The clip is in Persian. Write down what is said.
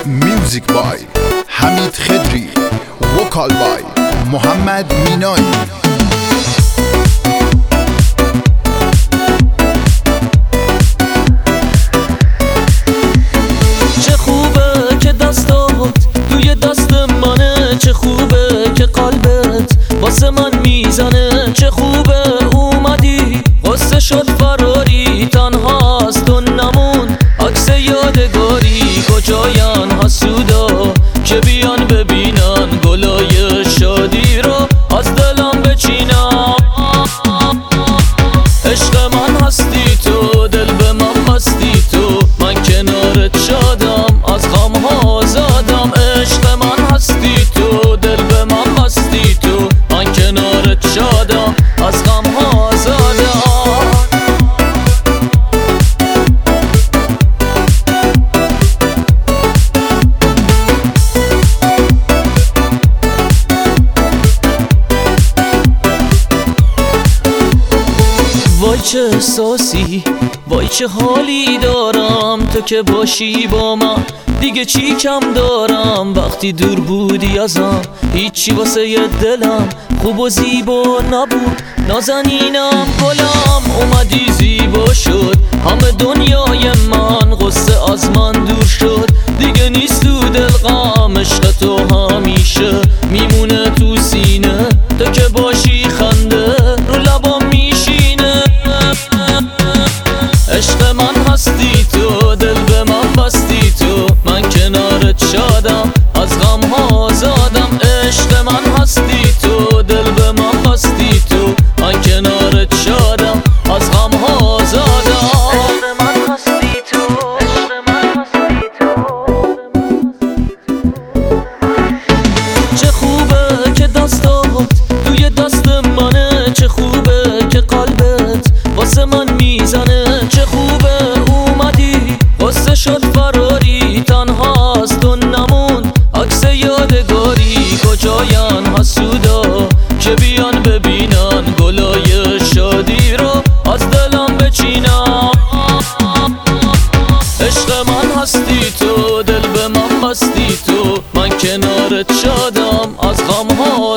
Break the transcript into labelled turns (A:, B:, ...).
A: میوزیک بای حمید خدری، وکال بای محمد مینایی.
B: چه خوبه که دستات توی دست منه، چه خوبه که قلبت واسه من میزنه، چه خوبه اومدی قصه شد فراری، تنهاست و نمون عکس یادگاری. کجاین حسودا که بیان ببینن گلای شادی رو از دلم بچینم. عشق من هستی تو، دل به من بستی تو، من کنارت شادم از غم‌ها آزادم. عشق من هستی تو، دل به من بستی تو، من کنارت شادم از غم‌ها آزادم. وای چه احساسی، وای چه حالی دارم، تو که باشی با من دیگه چی کم دارم. وقتی دور بودی ازم هیچی واسه دلم خوب و زیبا نبود، نازنینم گلم اومدی زیبا شد همه دنیای من، غصه از من دور شد دیگه نیست تو دل غم. عشق تو همیشه میمونه تو سینه، تو که باشی خنده رو لبام میشینه. عشق من هستی تو، دل به من بستی تو، من کنارت شادم از غم‌ها آزادم. عشق من هستی تو، دل به من بستی تو، من کنارت شادم از غم‌ها آزادم. عشق من هستی تو، عشق من هستی تو. چه خوبه که دستات توی دست منه، چه خوبه که قلبت واسه من میزنه، چه خوبه اومدی قصه شد فراری، تنهاست و نمون عکس یادگاری. کجاین حسودا که بیان ببینن گلای شادی رو از دلم بچینم. عشق من هستی تو، دل به من بستی تو، من کنارت شادم از غم‌ها